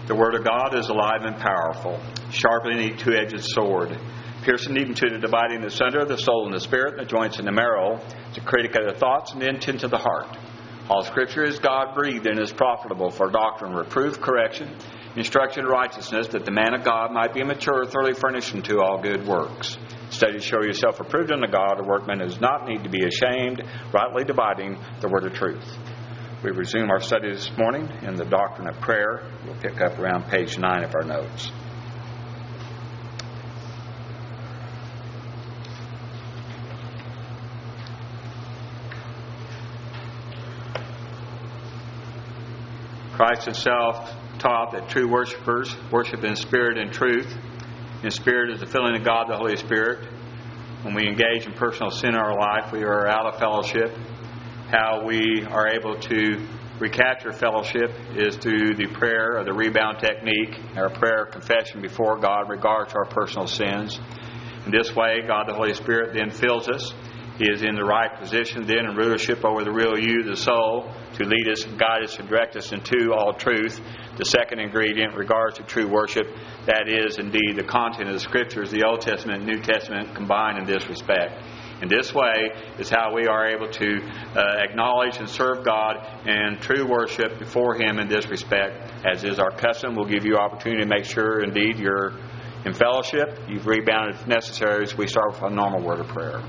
The Word of God is alive and powerful, sharper than any two-edged sword, piercing even to the dividing asunder of the soul and the spirit, and the joints and the marrow, to critic of the thoughts and the intent of the heart. All Scripture is God-breathed and is profitable for doctrine, reproof, correction, instruction in righteousness, that the man of God might be mature, thoroughly furnished unto all good works. Study to show yourself approved unto God, a workman who does not need to be ashamed, rightly dividing the word of truth. We resume our study this morning in the doctrine of prayer. We'll pick up around page 9 of our notes. Christ himself taught that true worshipers worship in spirit and truth. In spirit is the filling of God, the Holy Spirit. When we engage in personal sin in our life, we are out of fellowship. How we are able to recapture fellowship is through the prayer or the rebound technique, our prayer confession before God in regards to our personal sins. In this way, God the Holy Spirit then fills us. He is in the right position then in rulership over the real you, the soul, to lead us, guide us, and direct us into all truth. The second ingredient in regards to true worship, that is indeed the content of the Scriptures, the Old Testament and New Testament combined in this respect. In this way is how we are able to acknowledge and serve God in true worship before Him in this respect. As is our custom, we'll give you opportunity to make sure indeed you're in fellowship. You've rebounded if necessary as we start with a normal word of prayer.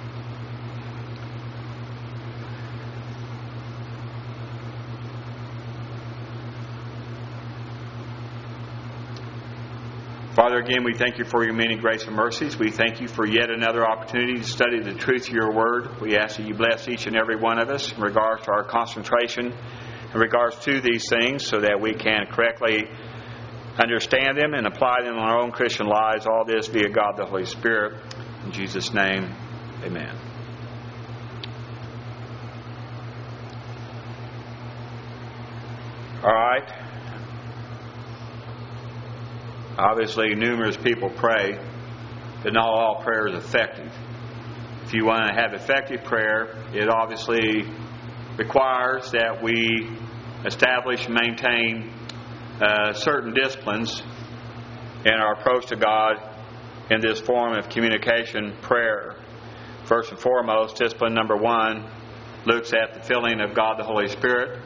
Father, again, we thank you for your many grace and mercies. We thank you for yet another opportunity to study the truth of your word. We ask that you bless each and every one of us in regards to our concentration, in regards to these things, so that we can correctly understand them and apply them in our own Christian lives. All this via God the Holy Spirit. In Jesus' name, amen. All right. Obviously, numerous people pray, but not all prayer is effective. If you want to have effective prayer, it obviously requires that we establish and maintain certain disciplines in our approach to God in this form of communication, prayer. First and foremost, discipline number 1 looks at the filling of God the Holy Spirit.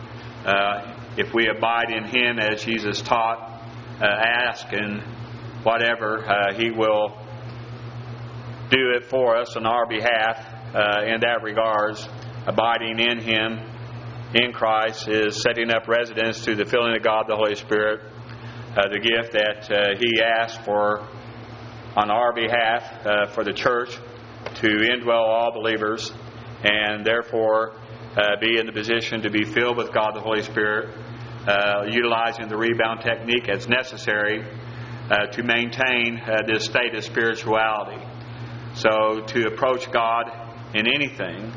If we abide in Him as Jesus taught, ask and whatever, He will do it for us on our behalf. In that regards, abiding in Him, in Christ, is setting up residence through the filling of God the Holy Spirit, the gift that He asked for on our behalf for the church to indwell all believers, and therefore be in the position to be filled with God the Holy Spirit, utilizing the rebound technique as necessary to maintain this state of spirituality. So to approach God in anything,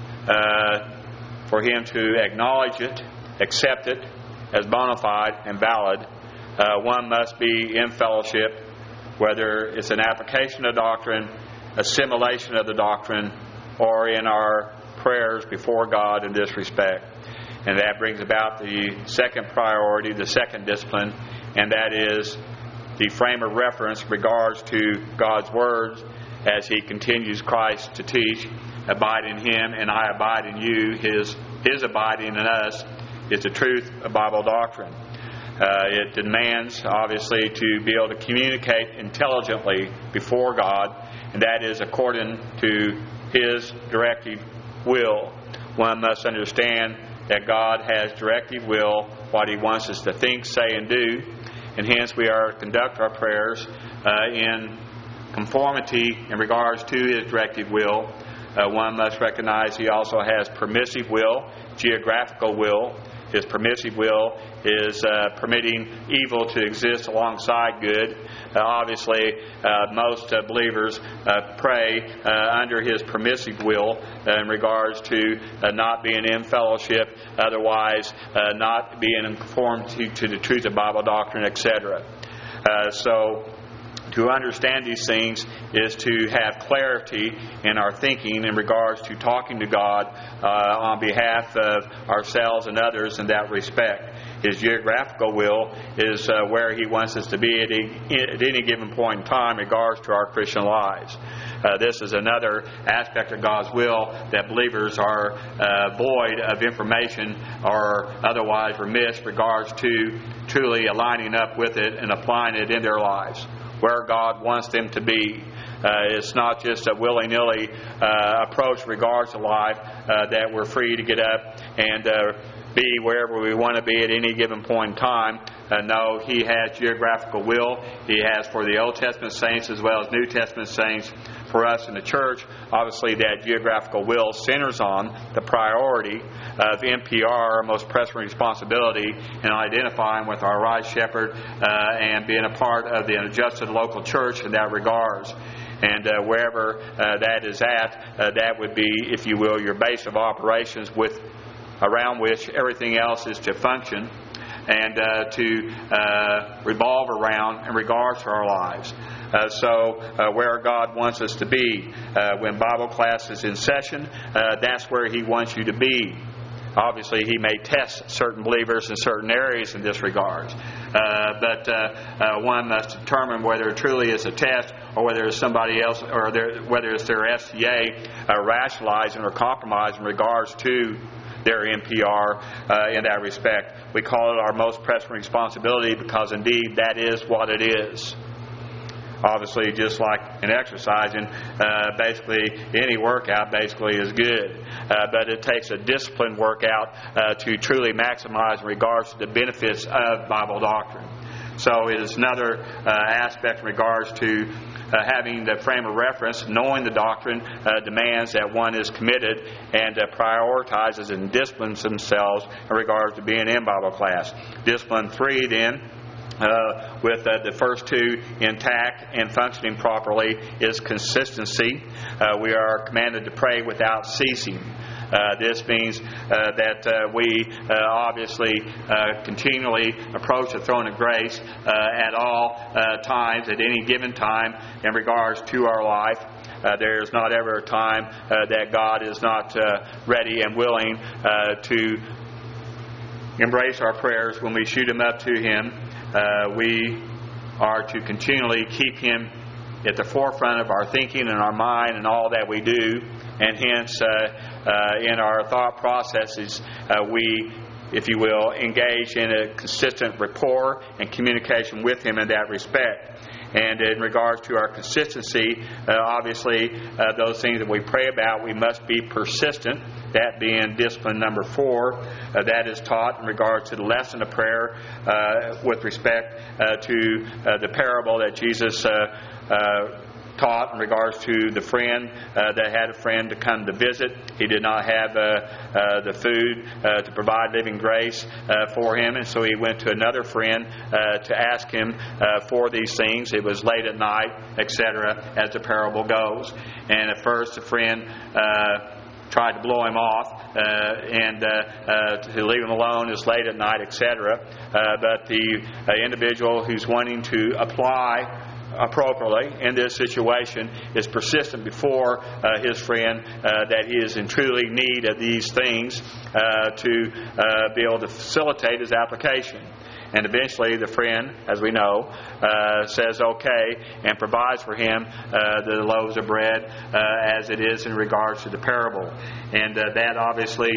for Him to acknowledge it, accept it as bona fide and valid, one must be in fellowship, whether it's an application of doctrine, assimilation of the doctrine, or in our prayers before God in this respect. And that brings about the second priority, the second discipline, and that is the frame of reference in regards to God's words as He continues Christ to teach, abide in Him and I abide in you. His abiding in us is the truth of Bible doctrine. It demands, obviously, to be able to communicate intelligently before God, and that is according to His directive will. One must understand that God has directive will, what He wants us to think, say, and do, and hence we are to conduct our prayers in conformity in regards to His directive will. One must recognize He also has permissive will, geographical will. His permissive will is permitting evil to exist alongside good. Obviously, most believers pray under His permissive will in regards to not being in fellowship, otherwise not being in conformity to the truth of Bible doctrine, etc. So To understand these things is to have clarity in our thinking in regards to talking to God on behalf of ourselves and others in that respect. His geographical will is where He wants us to be at any given point in time in regards to our Christian lives. This is another aspect of God's will that believers are void of information or otherwise remiss in regards to truly aligning up with it and applying it in their lives, where God wants them to be. It's not just a willy-nilly approach in regards to life that we're free to get up and be wherever we want to be at any given point in time. No, He has geographical will. He has for the Old Testament saints as well as New Testament saints. For us in the church, obviously that geographical will centers on the priority of MPR, our most pressing responsibility, in identifying with our right shepherd and being a part of the adjusted local church in that regards. And wherever that is at, that would be, if you will, your base of operations around which everything else is to function and to revolve around in regards to our lives. So where God wants us to be. When Bible class is in session, that's where He wants you to be. Obviously, He may test certain believers in certain areas in this regard. But one must determine whether it truly is a test or whether it's somebody else, or whether it's their STA rationalizing or compromising in regards to their MPR in that respect. We call it our most pressing responsibility because indeed that is what it is. Obviously, just like in exercising, basically any workout basically is good. But it takes a disciplined workout to truly maximize in regards to the benefits of Bible doctrine. So it is another aspect in regards to having the frame of reference, knowing the doctrine demands that one is committed and prioritizes and disciplines themselves in regards to being in Bible class. Discipline 3 then, with the first two intact and functioning properly, is consistency. We are commanded to pray without ceasing. This means that we obviously continually approach the throne of grace at all times, at any given time, in regards to our life. There is not ever a time that God is not ready and willing to embrace our prayers when we shoot them up to Him. We are to continually keep Him at the forefront of our thinking and our mind and all that we do, and hence in our thought processes we, if you will, engage in a consistent rapport and communication with Him in that respect. And in regards to our consistency, obviously those things that we pray about, we must be persistent. That being discipline number 4. That is taught in regards to the lesson of prayer with respect to the parable that Jesus taught in regards to the friend that had a friend to come to visit. He did not have the food to provide living grace for him, and so he went to another friend to ask him for these things. It was late at night, etc., as the parable goes. And at first the friend tried to blow him off and to leave him alone. It's late at night, etc. But the individual who's wanting to apply appropriately in this situation is persistent before his friend that he is in truly need of these things to be able to facilitate his application. And eventually the friend, as we know, says okay and provides for him the loaves of bread as it is in regards to the parable. And that obviously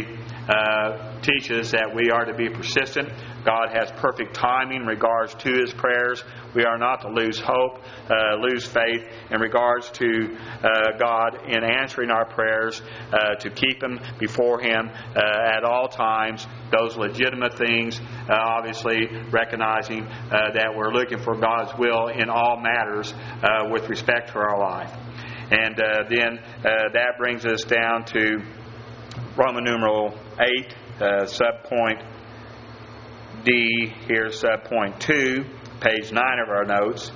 teaches that we are to be persistent. God has perfect timing in regards to His prayers. We are not to lose hope, lose faith in regards to God in answering our prayers, to keep them before Him at all times. Those legitimate things, obviously recognizing that we're looking for God's will in all matters with respect to our life. And then that brings us down to Roman numeral 8, subpoint D, here subpoint 2, page 9 of our notes,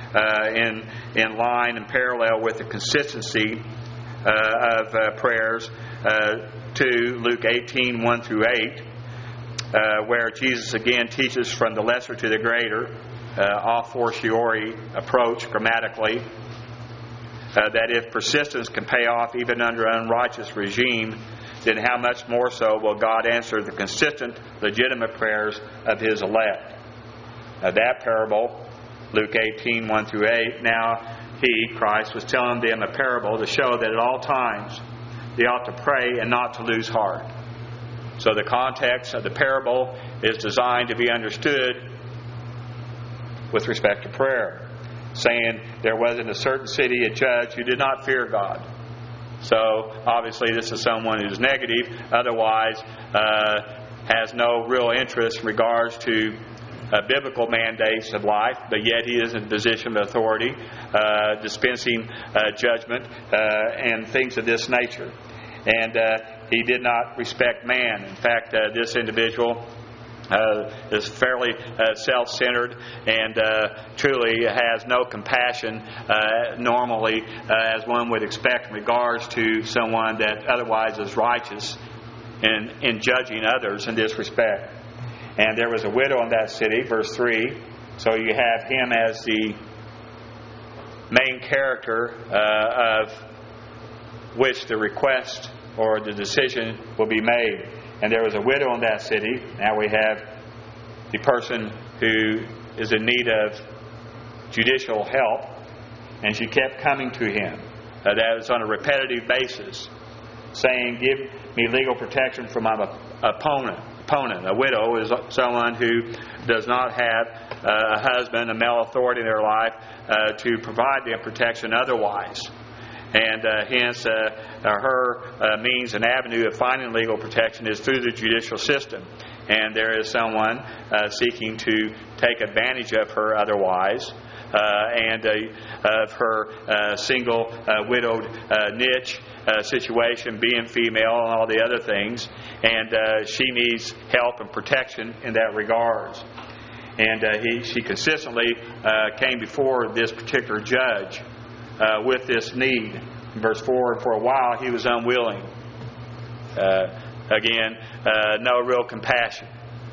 in line and parallel with the consistency of prayers to Luke 18, 1 through 8. where Jesus again teaches from the lesser to the greater, a fortiori approach grammatically, that if persistence can pay off even under an unrighteous regime, then how much more so will God answer the consistent, legitimate prayers of His elect. That parable, Luke 18, 1 through 8, now He, Christ, was telling them a parable to show that at all times they ought to pray and not to lose heart. So the context of the parable is designed to be understood with respect to prayer, saying there was in a certain city a judge who did not fear God. So obviously this is someone who's negative, otherwise has no real interest in regards to biblical mandates of life, but yet he is in a position of authority, dispensing judgment and things of this nature. And he did not respect man. In fact, this individual is fairly self-centered and truly has no compassion normally as one would expect in regards to someone that otherwise is righteous in judging others in this respect. And there was a widow in that city, verse 3. So you have him as the main character of which the request or the decision will be made. And there was a widow in that city. Now we have the person who is in need of judicial help, and she kept coming to him. That was on a repetitive basis, saying, "Give me legal protection from my opponent." A widow is someone who does not have a husband, a male authority in their life to provide them protection otherwise. And hence her means and avenue of finding legal protection is through the judicial system. And there is someone seeking to take advantage of her otherwise, and of her single widowed niche situation, being female and all the other things. And she needs help and protection in that regards. And she consistently came before this particular judge with this need. In verse 4, for a while he was unwilling. Again, no real compassion.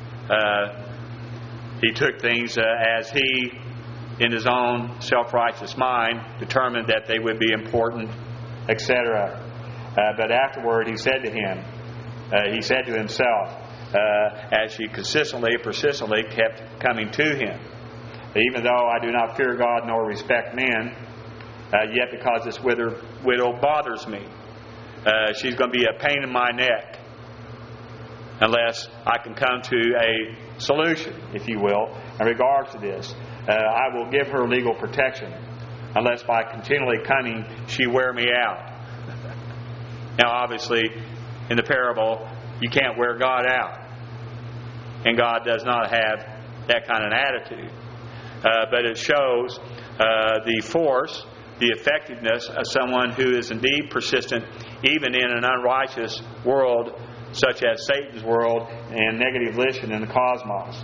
He took things as he, in his own self-righteous mind, determined that they would be important, etc. But afterward he said to him, he said to himself, as she persistently kept coming to him, even though I do not fear God nor respect men, yet because this widow bothers me, she's going to be a pain in my neck unless I can come to a solution, if you will, in regards to this. I will give her legal protection unless by continually coming she wear me out. Now obviously in the parable you can't wear God out, and God does not have that kind of attitude, but it shows the force, the effectiveness of someone who is indeed persistent even in an unrighteous world such as Satan's world and negative volition in the cosmos.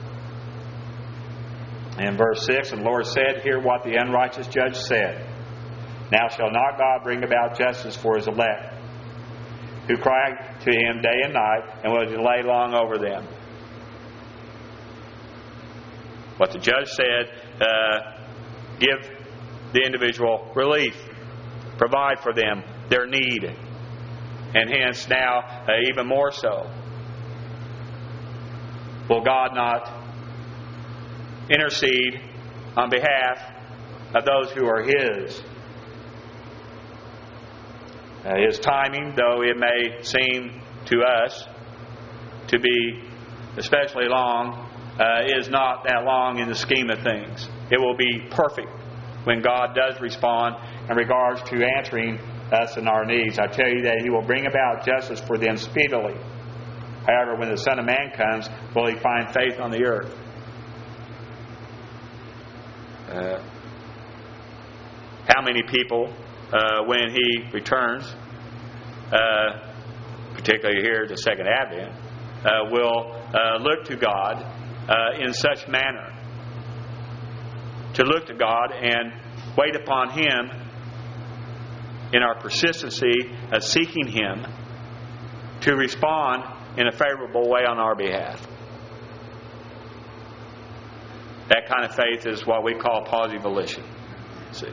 In verse 6, and the Lord said, hear what the unrighteous judge said. Now shall not God bring about justice for His elect, who cry to Him day and night, and will delay long over them? What the judge said, give the individual relief, provide for them their need, and hence now even more so. Will God not intercede on behalf of those who are His? His timing, though it may seem to us to be especially long, is not that long in the scheme of things. It will be perfect when God does respond in regards to answering us in our needs. I tell you that He will bring about justice for them speedily. However, when the Son of Man comes, will He find faith on the earth? How many people, when He returns, particularly here at the Second Advent, will look to God in such manner, to look to God and wait upon Him in our persistency of seeking Him to respond in a favorable way on our behalf. That kind of faith is what we call positive volition. See?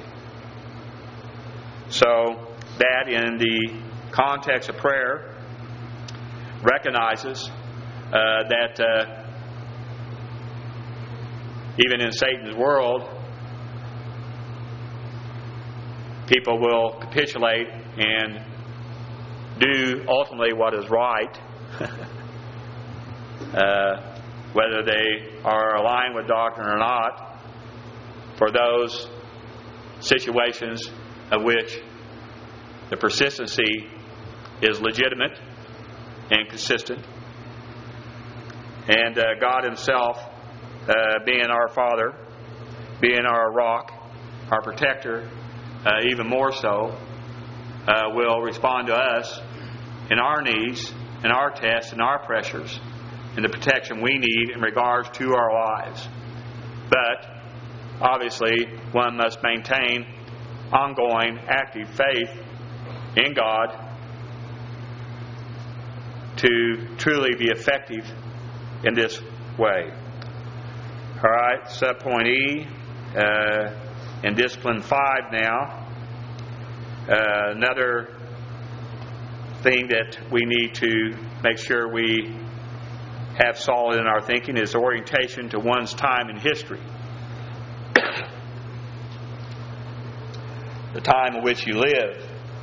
So that in the context of prayer recognizes that even in Satan's world, people will capitulate and do ultimately what is right, whether they are aligned with doctrine or not, for those situations of which the persistency is legitimate and consistent. And God Himself, being our Father, being our rock, our protector, even more so, will respond to us in our needs, in our tests, in our pressures, in the protection we need in regards to our lives. But obviously, one must maintain ongoing, active faith in God to truly be effective in this way. All right, subpoint E, in Discipline 5 now. Another thing that we need to make sure we have solid in our thinking is orientation to one's time in history. The time in which you live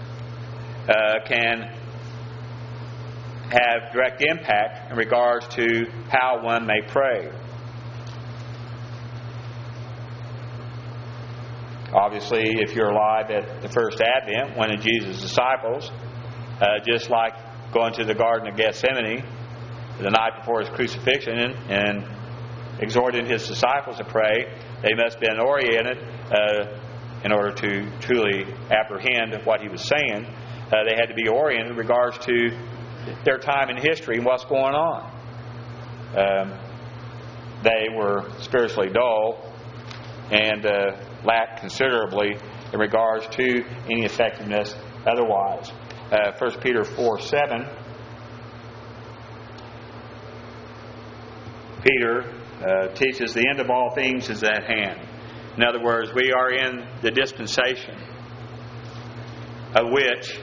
can have direct impact in regards to how one may pray. Obviously, if you're alive at the first Advent, one of Jesus' disciples, just like going to the Garden of Gethsemane the night before His crucifixion and exhorting His disciples to pray, they must have been oriented in order to truly apprehend what He was saying. They had to be oriented in regards to their time in history and what's going on. They were spiritually dull and lacked considerably in regards to any effectiveness otherwise. 1 Peter 4:7, Peter teaches the end of all things is at hand. In other words, we are in the dispensation of which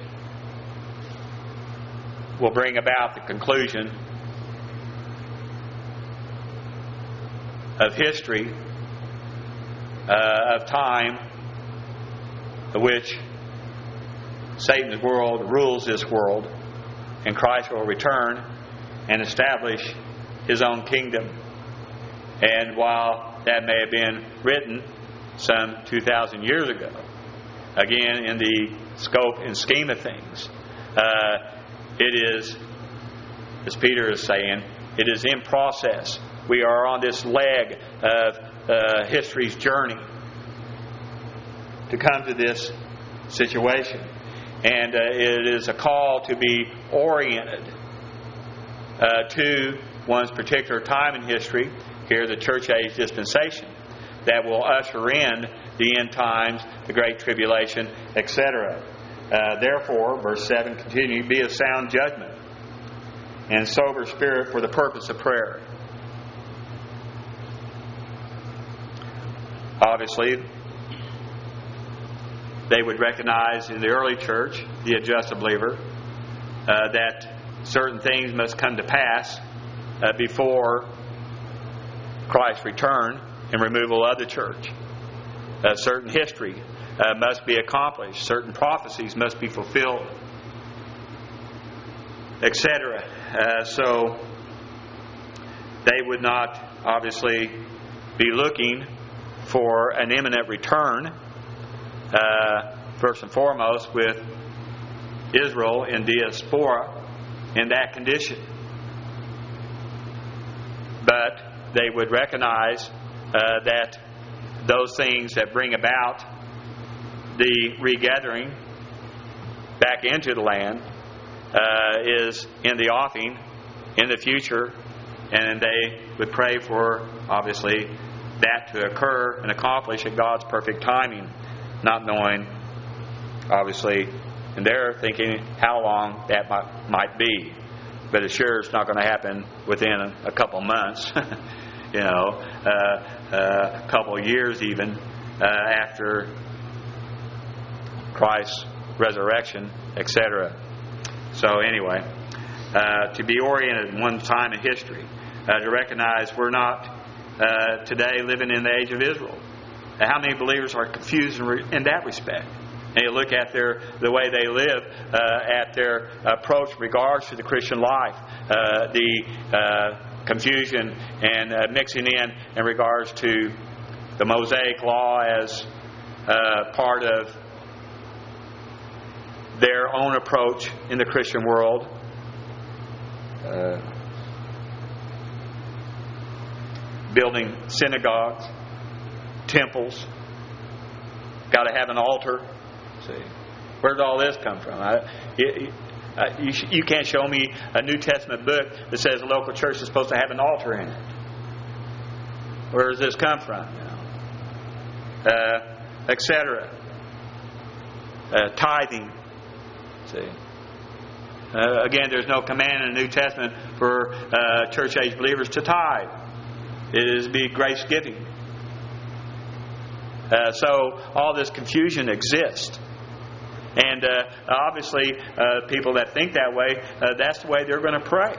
will bring about the conclusion of history, of time, of which Satan's world rules this world, and Christ will return and establish His own kingdom. And while that may have been written some 2,000 years ago, again, in the scope and scheme of things, it is, as Peter is saying, it is in process. We are on this leg of history's journey to come to this situation. And it is a call to be oriented to one's particular time in history, here the church age dispensation, that will usher in the end times, the Great Tribulation, etc. Therefore, verse 7 continue, be of sound judgment and sober spirit for the purpose of prayer. Obviously, they would recognize in the early church, the adjusted believer, that certain things must come to pass before Christ's return and removal of the church. Certain history must be accomplished. Certain prophecies must be fulfilled, etc. So they would not obviously be looking for an imminent return, first and foremost with Israel in diaspora in that condition. But they would recognize that those things that bring about the regathering back into the land is in the offing in the future, and they would pray for, obviously, that to occur and accomplish at God's perfect timing, not knowing, obviously, and they're thinking how long that might be. but it sure is not going to happen within a couple months, a couple of years even after Christ's resurrection, etc. So anyway, to be oriented in one time in history, to recognize we're not today living in the age of Israel. How many believers are confused in that respect? And you look at the way they live, at their approach in regards to the Christian life, the confusion and mixing in regards to the Mosaic law as part of their own approach in the Christian world. Building synagogues, temples, got to have an altar. See, where did all this come from? You can't show me a New Testament book that says a local church is supposed to have an altar in it. Where does this come from? Etc. Tithing. See. Again, there's no command in the New Testament for church-age believers to tithe. It is to be grace giving. So all this confusion exists. And obviously, people that think that way, that's the way they're going to pray.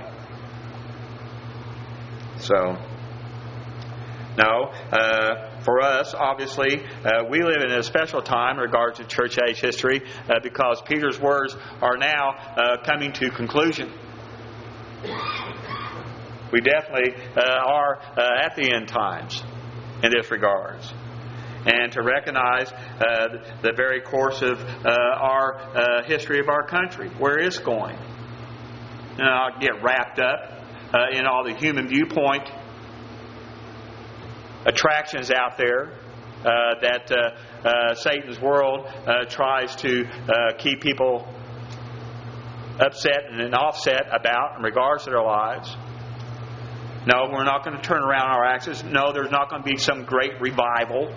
So, no, for us, obviously, we live in a special time in regards to church age history because Peter's words are now coming to conclusion. We definitely are at the end times in this regards. And to recognize the very course of our history of our country, where it's going. And not get wrapped up in all the human viewpoint attractions out there that Satan's world tries to keep people upset and offset about in regards to their lives. No, we're not going to turn around our axis. No, there's not going to be some great revival.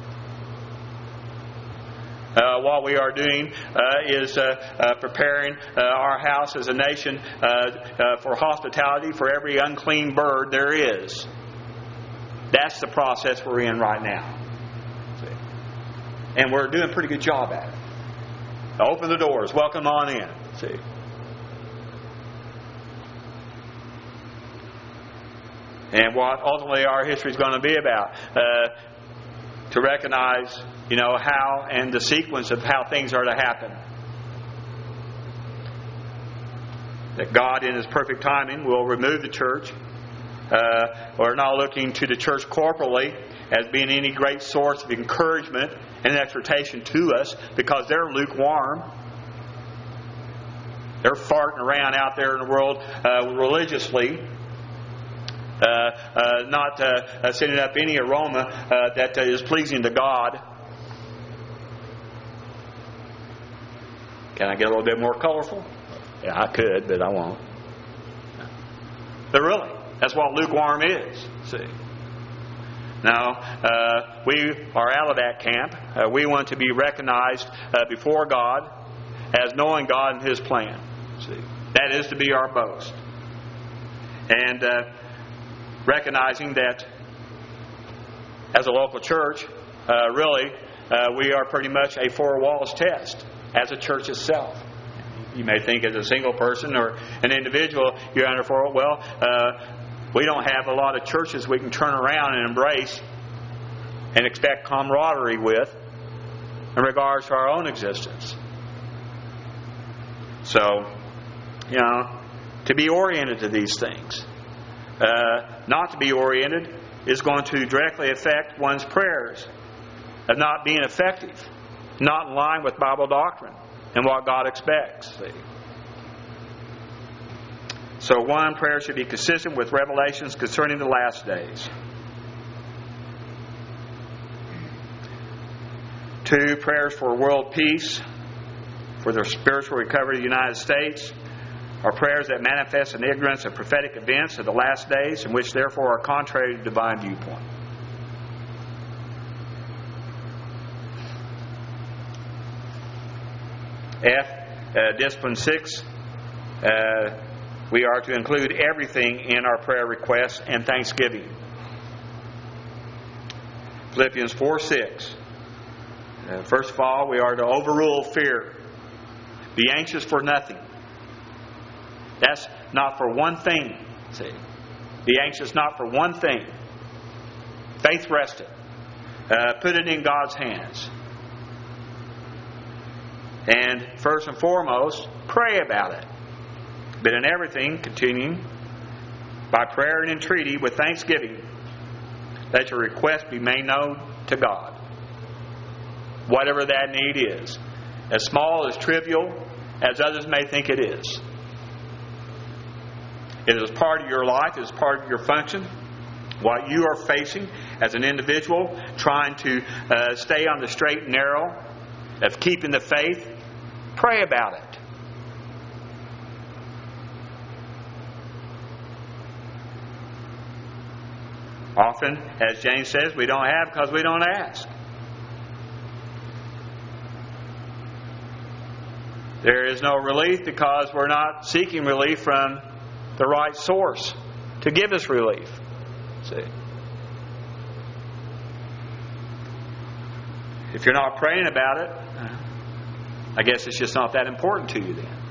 What we are doing is preparing our house as a nation for hospitality for every unclean bird there is. That's the process we're in right now. See? And we're doing a pretty good job at it. Open the doors. Welcome on in. See? And what ultimately our history is going to be about. To recognize, how and the sequence of how things are to happen. That God, in His perfect timing, will remove the church. We're not looking to the church corporally as being any great source of encouragement and exhortation to us because they're lukewarm. They're farting around out there in the world religiously. Not sending up any aroma that is pleasing to God. Can I get a little bit more colorful? Yeah, I could, but I won't. But really, that's what lukewarm is. See? Now, we are out of that camp. We want to be recognized before God as knowing God and His plan. See? That is to be our boast. And recognizing that as a local church, really, we are pretty much a four walls test as a church itself. You may think as a single person or an individual, you're under four. Well, we don't have a lot of churches we can turn around and embrace and expect camaraderie with in regards to our own existence. So, to be oriented to these things. Not to be oriented is going to directly affect one's prayers of not being effective, not in line with Bible doctrine and what God expects. See? So, one, prayer should be consistent with revelations concerning the last days. 2, prayers for world peace, for the spiritual recovery of the United States, are prayers that manifest an ignorance of prophetic events of the last days, and which therefore are contrary to divine viewpoint. F, discipline 6, we are to include everything in our prayer requests and thanksgiving. Philippians 4:6. First of all, we are to overrule fear. Be anxious for nothing. That's not for one thing. See? Be anxious not for one thing. Faith rest it. Put it in God's hands. And first and foremost, pray about it. But in everything, continuing, by prayer and entreaty with thanksgiving, let your request be made known to God. Whatever that need is. As small, as trivial, as others may think it is. It is part of your life. It is part of your function. What you are facing as an individual, trying to stay on the straight and narrow of keeping the faith, pray about it. Often, as James says, we don't have because we don't ask. There is no relief because we're not seeking relief from the right source to give us relief. See? If you're not praying about it, I guess it's just not that important to you then.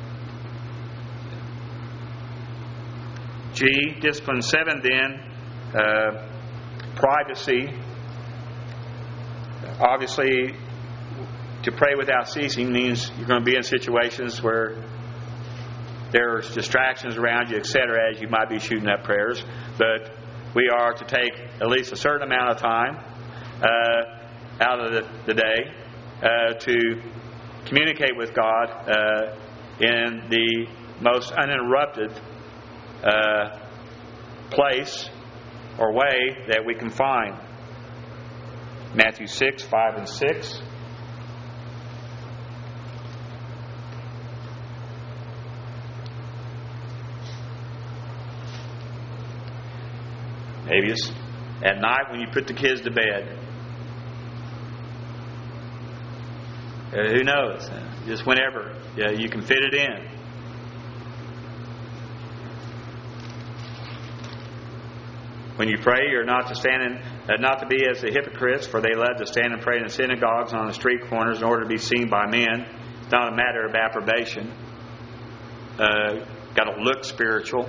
G, discipline 7 then, privacy. Obviously, to pray without ceasing means you're going to be in situations where there's distractions around you, etc., as you might be shooting up prayers. But we are to take at least a certain amount of time out of the day to communicate with God in the most uninterrupted place or way that we can find. Matthew 6, 5 and 6. Maybe it's at night when you put the kids to bed. Who knows? Just whenever you can fit it in. When you pray, you're not to be as the hypocrites, for they love to stand and pray in the synagogues and on the street corners in order to be seen by men. It's not a matter of approbation. Got to look spiritual,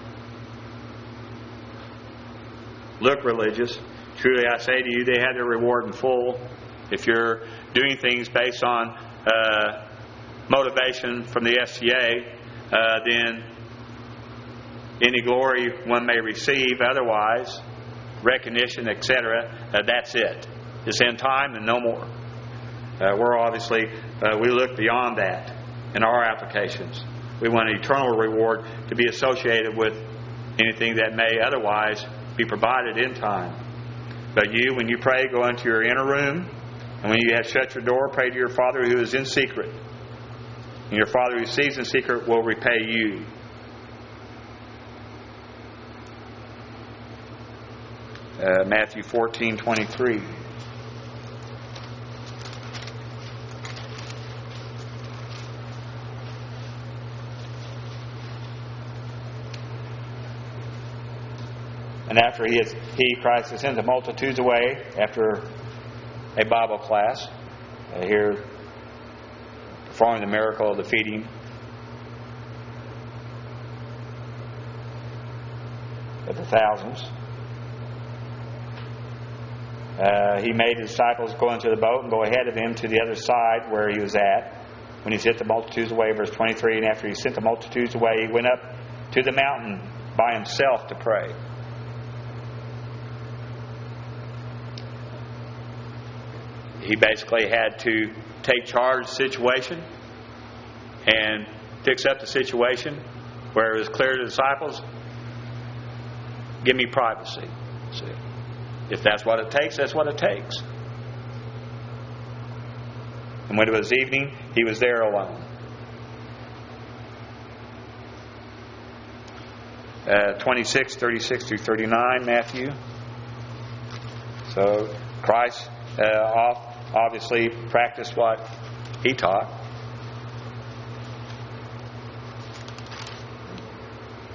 look religious. Truly, I say to you, they have their reward in full. If you're doing things based on motivation from the SCA, then any glory one may receive, otherwise, recognition, etc., that's it. It's in time and no more. We're obviously, we look beyond that in our applications. We want an eternal reward to be associated with anything that may otherwise be provided in time. But you, when you pray, go into your inner room, and when you have shut your door, pray to your Father who is in secret. And your Father who sees in secret will repay you. Matthew 14:23. And after Christ, has sent the multitudes away after a Bible class, here performing the miracle of the feeding of the thousands. He made his disciples go into the boat and go ahead of him to the other side where he was at. When he sent the multitudes away, verse 23, and after he sent the multitudes away, he went up to the mountain by himself to pray. He basically had to take charge of the situation and fix up the situation where it was clear to the disciples, give me privacy. See? If that's what it takes, that's what it takes. And when it was evening, he was there alone. 26, 36 through 39, Matthew. So Christ obviously practiced what he taught.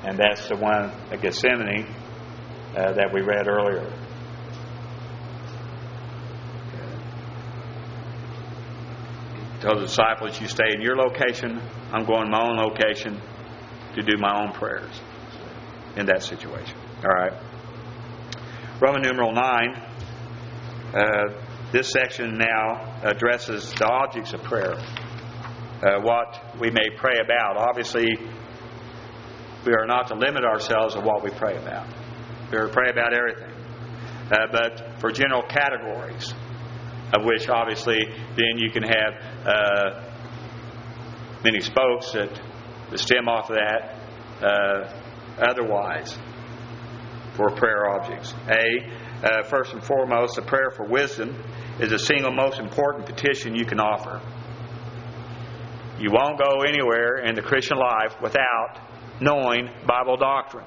And that's the one at Gethsemane that we read earlier. Tell the disciples, you stay in your location, I'm going to my own location to do my own prayers in that situation. All right. Roman numeral 9. This section now addresses the objects of prayer. What we may pray about. Obviously, we are not to limit ourselves to what we pray about. We are to pray about everything. But for general categories, of which obviously then you can have many spokes that stem off of that otherwise for prayer objects. First and foremost, the prayer for wisdom is the single most important petition you can offer. You won't go anywhere in the Christian life without knowing Bible doctrine.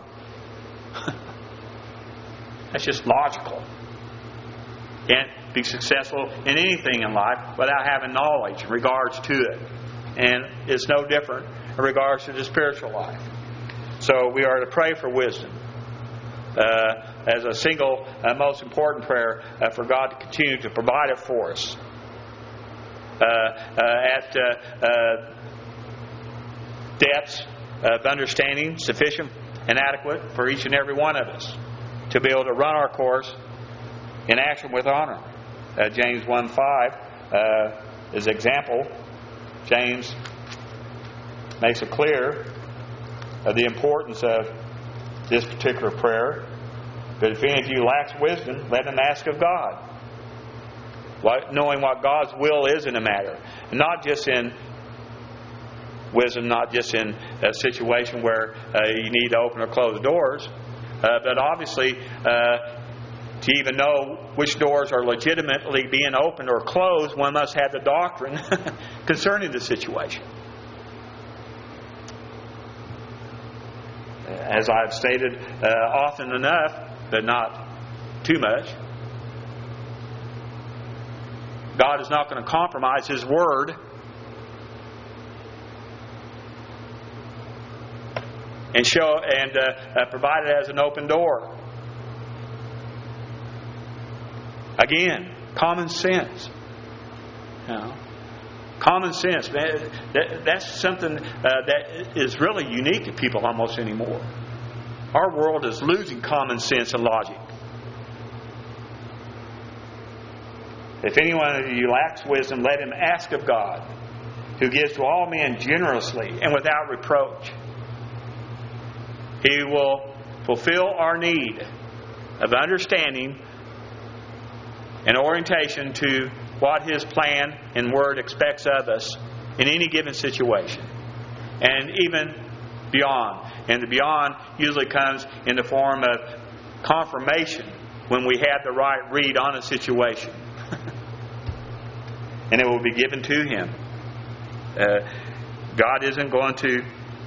That's just logical. Can't be successful in anything in life without having knowledge in regards to it. And it's no different in regards to the spiritual life. So we are to pray for wisdom as a single most important prayer for God to continue to provide it for us. At depths of understanding sufficient and adequate for each and every one of us to be able to run our course in action with honor. James 1:5 is an example. James makes it clear of the importance of this particular prayer. But if any of you lacks wisdom, let him ask of God. Knowing what God's will is in a matter. And not just in wisdom, not just in a situation where you need to open or close doors, but obviously to even know which doors are legitimately being opened or closed, one must have the doctrine concerning the situation. As I've stated often enough, but not too much, God is not going to compromise His Word and show and provide it as an open door. Again, common sense. Common sense. That's something that is really unique to people almost anymore. Our world is losing common sense and logic. If anyone of you lacks wisdom, let him ask of God, who gives to all men generously and without reproach. He will fulfill our need of understanding and orientation to what His plan and Word expects of us in any given situation. And even beyond. And the beyond usually comes in the form of confirmation when we have the right read on a situation. And it will be given to Him. God isn't going to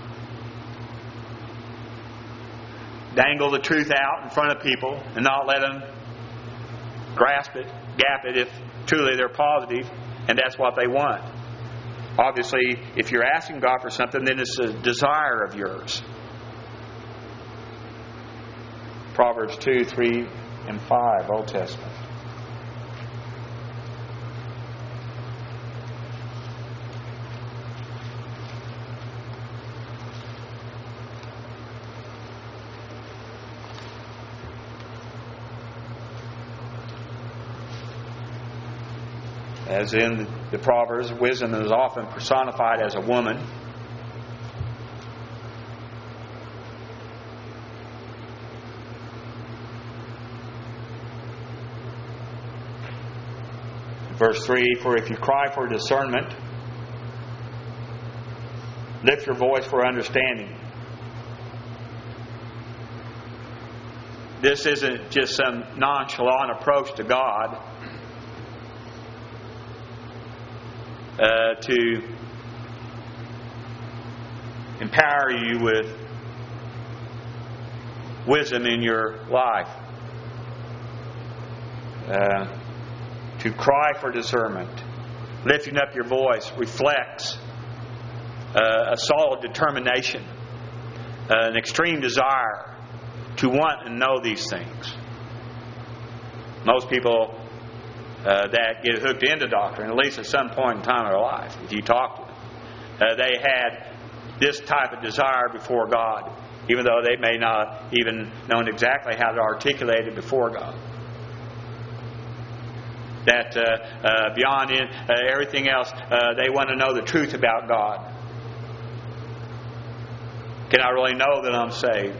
dangle the truth out in front of people and not let them grasp it, gap it if truly they're positive and that's what they want. Obviously, if you're asking God for something, then it's a desire of yours. Proverbs 2, 3, and 5, Old Testament. As in the Proverbs, wisdom is often personified as a woman. Verse 3, for if you cry for discernment, lift your voice for understanding. This isn't just some nonchalant approach to God to empower you with wisdom in your life. To cry for discernment, lifting up your voice, reflects a solid determination an extreme desire to want and know these things. Most people that get hooked into doctrine, at least at some point in time in their life, if you talk to them, they had this type of desire before God, even though they may not even known exactly how to articulate it before God. That beyond everything else, they want to know the truth about God. Can I really know that I'm saved?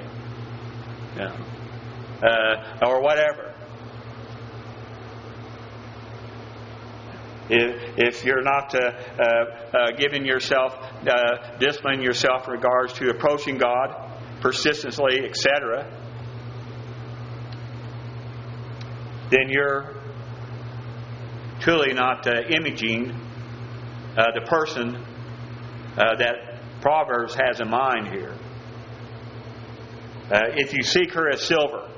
Or whatever. If you're not giving yourself, disciplining yourself in regards to approaching God persistently, etc., then you're truly not imaging the person that Proverbs has in mind here. If you seek her as silver,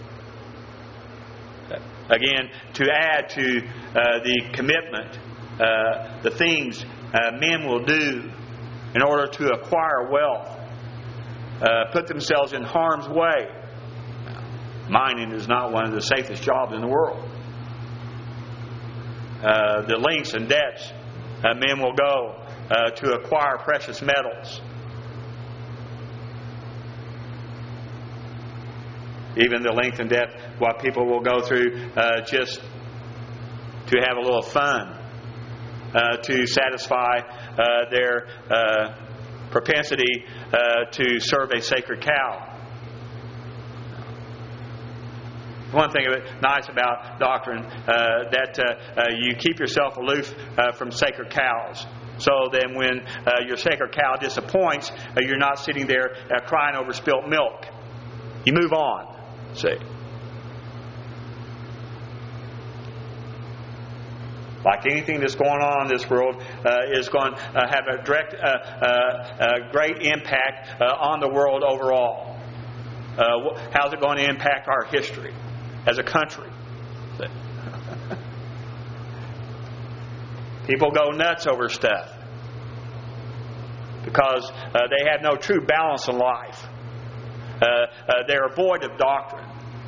again, to add to the commitment, the things men will do in order to acquire wealth, put themselves in harm's way. Mining is not one of the safest jobs in the world. The lengths and depths men will go to acquire precious metals. Even the length and depth, what people will go through just to have a little fun, to satisfy their propensity to serve a sacred cow. One thing nice about doctrine, that you keep yourself aloof from sacred cows. So then when your sacred cow disappoints, you're not sitting there crying over spilt milk. You move on. See? Like anything that's going on in this world is going to have a direct, great impact on the world overall. How's it going to impact our history as a country? People go nuts over stuff because they have no true balance in life. They're void of doctrine.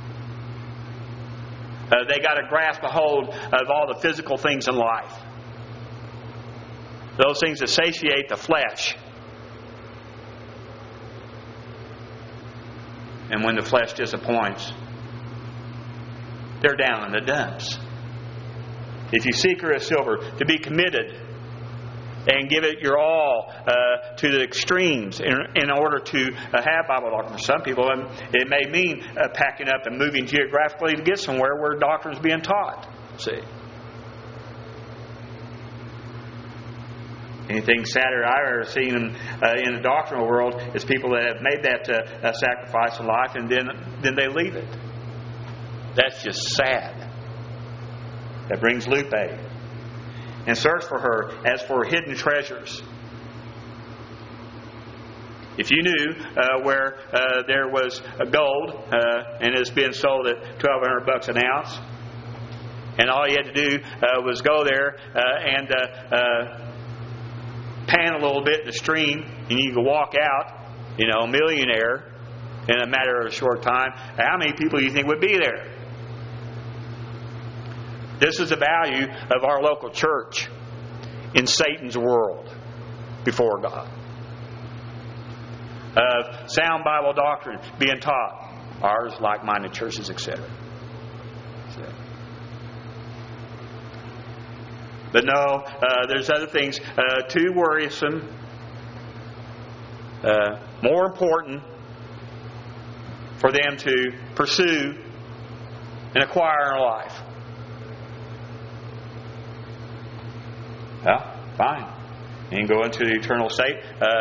They got to grasp a hold of all the physical things in life. Those things that satiate the flesh. And when the flesh disappoints, they're down in the dumps. If you seek her as silver, to be committed and give it your all to the extremes in order to have Bible doctrine. For some people, it may mean packing up and moving geographically to get somewhere where doctrine is being taught. See? Anything sadder I've ever seen in the doctrinal world is people that have made that sacrifice of life and then they leave it. That's just sad. That brings Lupe. And search for her as for hidden treasures. If you knew where there was gold and it's been sold at $1,200 an ounce, and all you had to do was go there and pan a little bit in the stream, and you could walk out, a millionaire in a matter of a short time, how many people do you think would be there? This is the value of our local church in Satan's world before God. Sound Bible doctrine being taught. Ours, like-minded churches, etc. But no, there's other things too worrisome, more important for them to pursue and acquire in life. Well, fine. You can go into the eternal state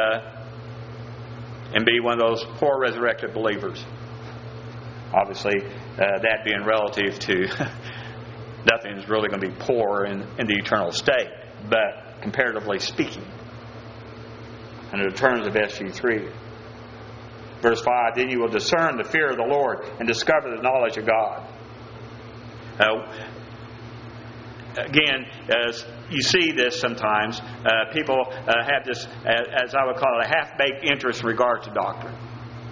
and be one of those poor resurrected believers. Obviously, that being relative to nothing's really going to be poor in the eternal state, but comparatively speaking, under the terms of SG3. Verse 5, then you will discern the fear of the Lord and discover the knowledge of God. Again, as you see this sometimes, people have this, as I would call it, a half-baked interest in regard to doctrine.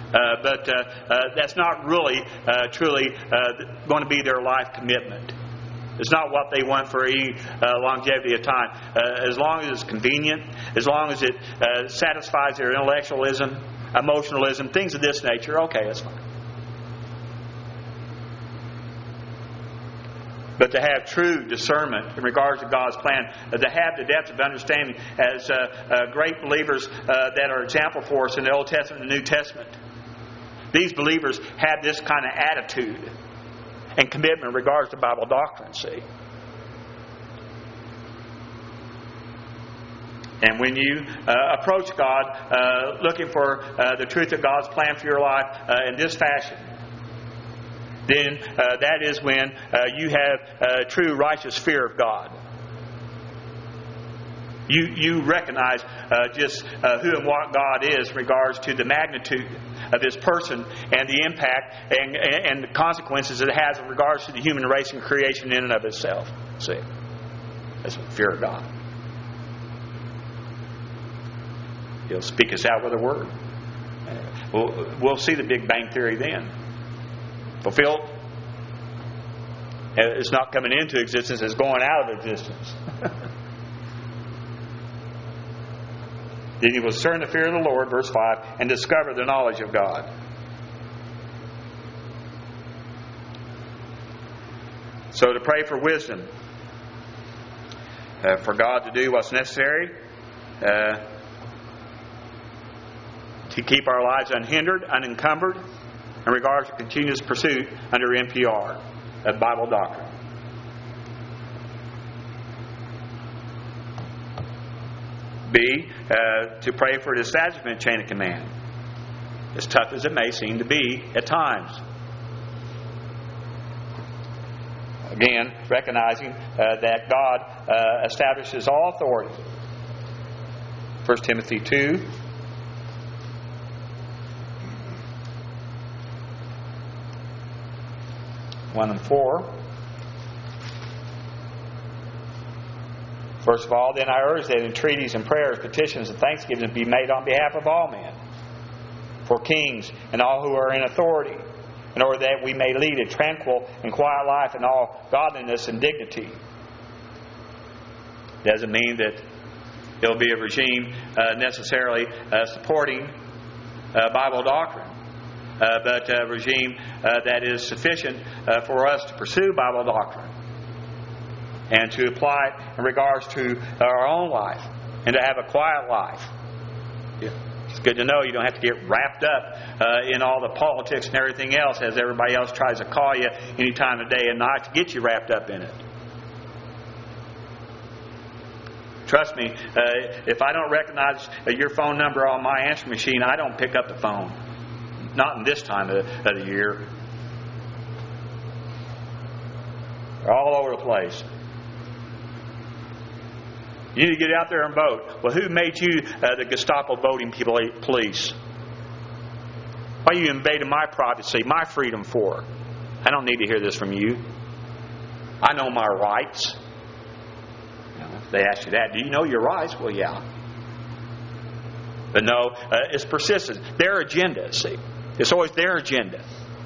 But that's not really, truly going to be their life commitment. It's not what they want for any longevity of time. As long as it's convenient, as long as it satisfies their intellectualism, emotionalism, things of this nature, okay, that's fine. But to have true discernment in regards to God's plan, to have the depth of understanding as great believers that are example for us in the Old Testament and the New Testament. These believers had this kind of attitude and commitment in regards to Bible doctrine, see. And when you approach God looking for the truth of God's plan for your life in this fashion, then that is when you have true righteous fear of God. You recognize just who and what God is in regards to the magnitude of His person and the impact and the consequences it has in regards to the human race and creation in and of itself. See? That's fear of God. He'll speak us out with a word. We'll see the Big Bang Theory then. Fulfilled. It's not coming into existence, it's going out of existence. Then you will discern the fear of the Lord, verse 5, and discover the knowledge of God. So to pray for wisdom, for God to do what's necessary, to keep our lives unhindered, unencumbered, in regards to continuous pursuit under NPR of Bible doctrine. B, to pray for the establishment chain of command, as tough as it may seem to be at times. Again, recognizing that God establishes all authority. 1 Timothy 2. One and 4. First of all, then I urge that entreaties and prayers, petitions and thanksgivings be made on behalf of all men, for kings and all who are in authority, in order that we may lead a tranquil and quiet life in all godliness and dignity. Doesn't mean that there'll be a regime necessarily supporting Bible doctrine, but a regime that is sufficient for us to pursue Bible doctrine and to apply it in regards to our own life and to have a quiet life. Yeah. It's good to know you don't have to get wrapped up in all the politics and everything else as everybody else tries to call you any time of day and night to get you wrapped up in it. Trust me, if I don't recognize your phone number on my answering machine, I don't pick up the phone. Not in this time of the year. They're all over the place. You need to get out there and vote. Well, who made you the Gestapo voting police? Why are you invading my privacy, my freedom for? I don't need to hear this from you. I know my rights. They ask you that. Do you know your rights? Well, yeah. But no, it's persistent. Their agenda, see. It's always their agenda.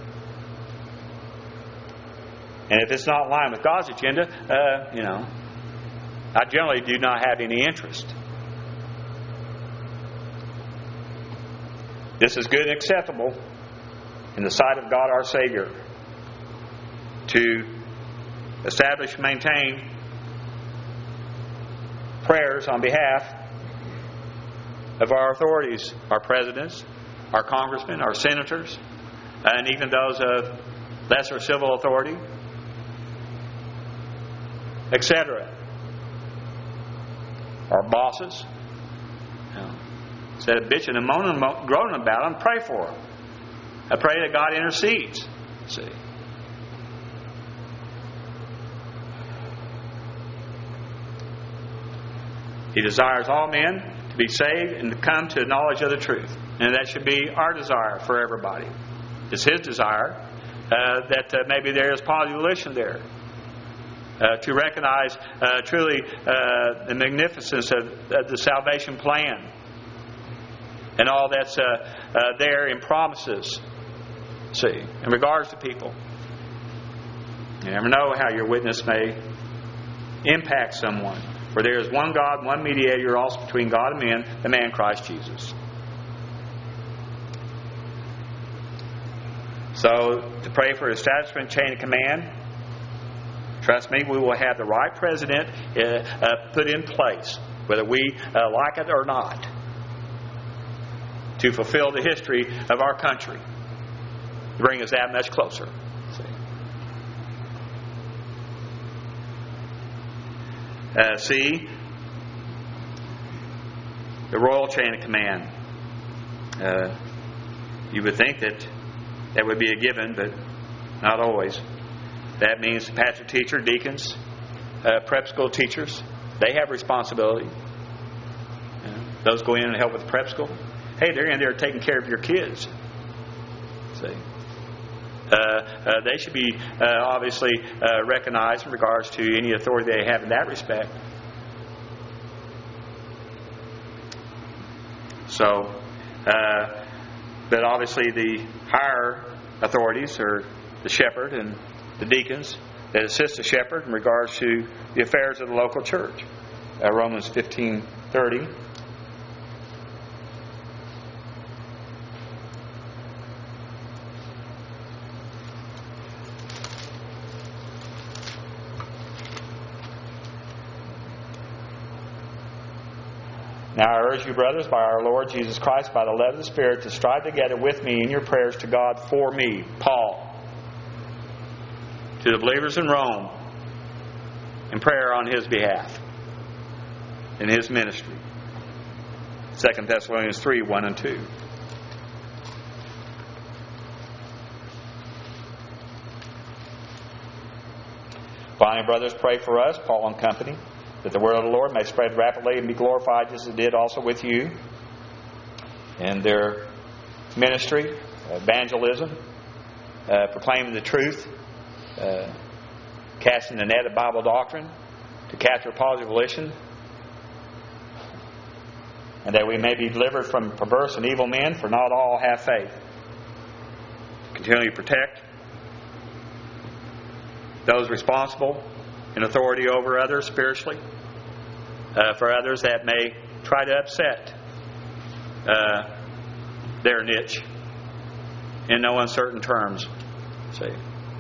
And if it's not in line with God's agenda, I generally do not have any interest. This is good and acceptable in the sight of God our Savior to establish and maintain prayers on behalf of our authorities, our presidents, our congressmen, our senators, and even those of lesser civil authority, etc. Our bosses. Instead of bitching and moaning and groaning about them, pray for them. I pray that God intercedes. See. He desires all men to be saved and to come to the knowledge of the truth. And that should be our desire for everybody. It's His desire that maybe there is volition there. To recognize truly the magnificence of the salvation plan. and all that's there in promises. See, in regards to people. You never know how your witness may impact someone. For there is one God, one mediator also between God and men, the man Christ Jesus. So, to pray for establishment chain of command, trust me, we will have the right president put in place, whether we like it or not, to fulfill the history of our country, to bring us that much closer. See, the royal chain of command. You would think that would be a given, but not always. That means pastor, teacher, deacons, prep school teachers, they have responsibility. Those go in and help with the prep school. Hey, they're in there taking care of your kids. See, they should be obviously recognized in regards to any authority they have in that respect. So, but obviously the higher authorities are the shepherd and the deacons that assist the shepherd in regards to the affairs of the local church. Romans 15:30. Now I urge you, brothers, by our Lord Jesus Christ, by the love of the Spirit, to strive together with me in your prayers to God for me, Paul, to the believers in Rome, in prayer on his behalf, in his ministry. 2 Thessalonians 3:1 and 2. Finally, brothers, pray for us, Paul and company, that the word of the Lord may spread rapidly and be glorified, just as it did also with you in their ministry, evangelism, proclaiming the truth, casting the net of Bible doctrine to capture positive volition, and that we may be delivered from perverse and evil men, for not all have faith. Continually protect those responsible in authority over others spiritually, for others that may try to upset their niche in no uncertain terms. See.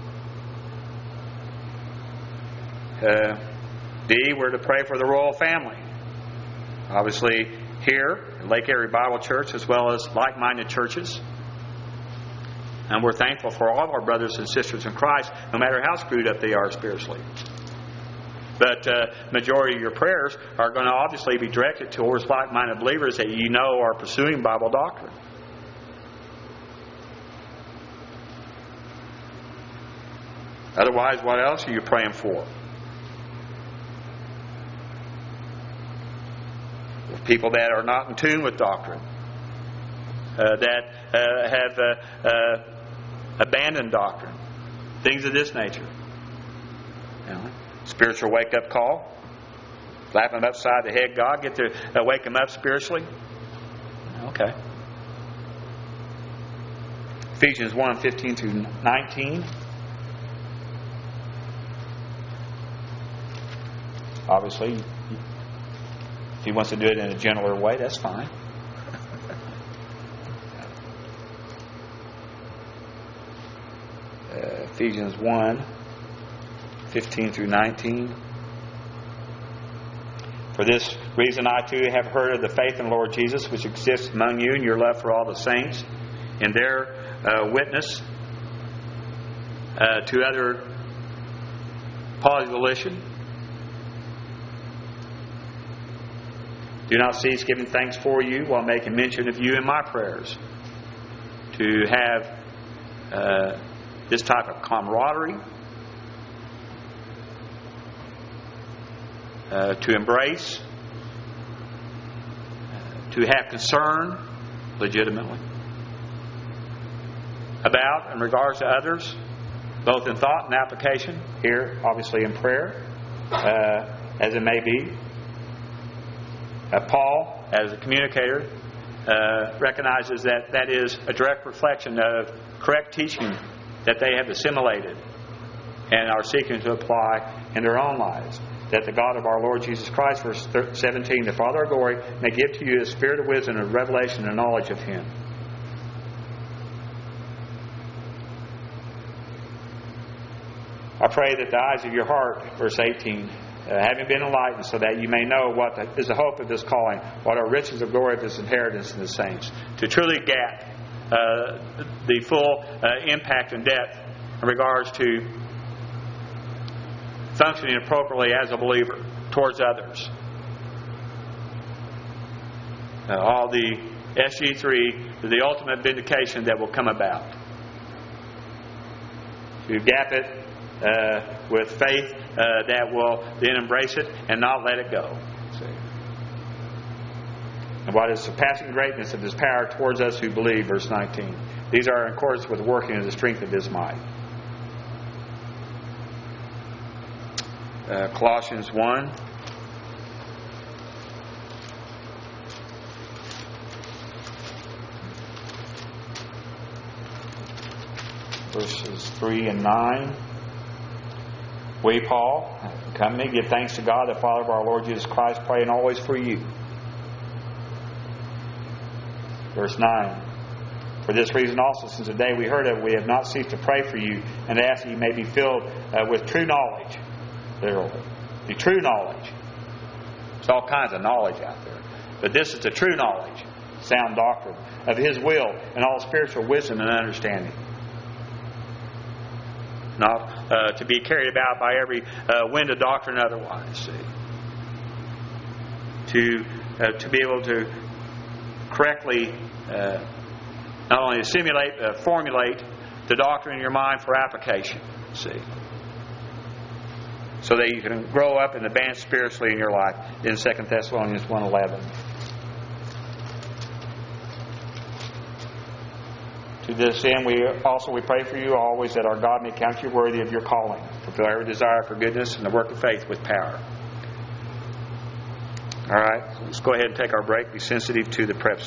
D, we're to pray for the royal family. Obviously, here at Lake Erie Bible Church, as well as like-minded churches. And we're thankful for all of our brothers and sisters in Christ, no matter how screwed up they are spiritually. But majority of your prayers are going to obviously be directed towards like-minded believers that you know are pursuing Bible doctrine. Otherwise, what else are you praying for? People that are not in tune with doctrine, that have abandoned doctrine, things of this nature. You know, spiritual wake-up call, slap them upside the head. God, get to wake them up spiritually. Okay. Ephesians 1:15 through 19. Obviously, if he wants to do it in a gentler way, that's fine. Ephesians 1:15 through 19. For this reason I too have heard of the faith in the Lord Jesus which exists among you, and your love for all the saints, and their witness to other positive volition. Do not cease giving thanks for you while making mention of you in my prayers. To have this type of camaraderie, to embrace, to have concern legitimately about in regards to others, both in thought and application, here obviously in prayer, as it may be. Paul, as a communicator, recognizes that that is a direct reflection of correct teaching that they have assimilated and are seeking to apply in their own lives. That the God of our Lord Jesus Christ, verse 17, the Father of glory, may give to you a spirit of wisdom and revelation and knowledge of Him. I pray that the eyes of your heart, verse 18, having been enlightened, so that you may know what is the hope of this calling, what are riches of glory of this inheritance in the saints, to truly get the full impact and depth in regards to functioning appropriately as a believer towards others. All the SG3, the ultimate vindication that will come about. To gap it with faith that will then embrace it and not let it go. See? And what is surpassing greatness of His power towards us who believe, verse 19. These are in accordance with the working of the strength of His might. Colossians 1. Verses 3 and 9. We, Paul, company, give thanks to God, the Father of our Lord Jesus Christ, praying always for you. Verse 9. For this reason also, since the day we heard of it, we have not ceased to pray for you and to ask that you may be filled with true knowledge. Literally. The true knowledge. There's all kinds of knowledge out there. But this is the true knowledge, sound doctrine, of His will and all spiritual wisdom and understanding. Not to be carried about by every wind of doctrine otherwise. See? To be able to correctly not only assimilate, formulate the doctrine in your mind for application. See? So that you can grow up and advance spiritually in your life in 2 Thessalonians 1:11. To this end, we pray for you always that our God may count you worthy of your calling, fulfill every desire for goodness and the work of faith with power. All right, let's go ahead and take our break. Be sensitive to the prep.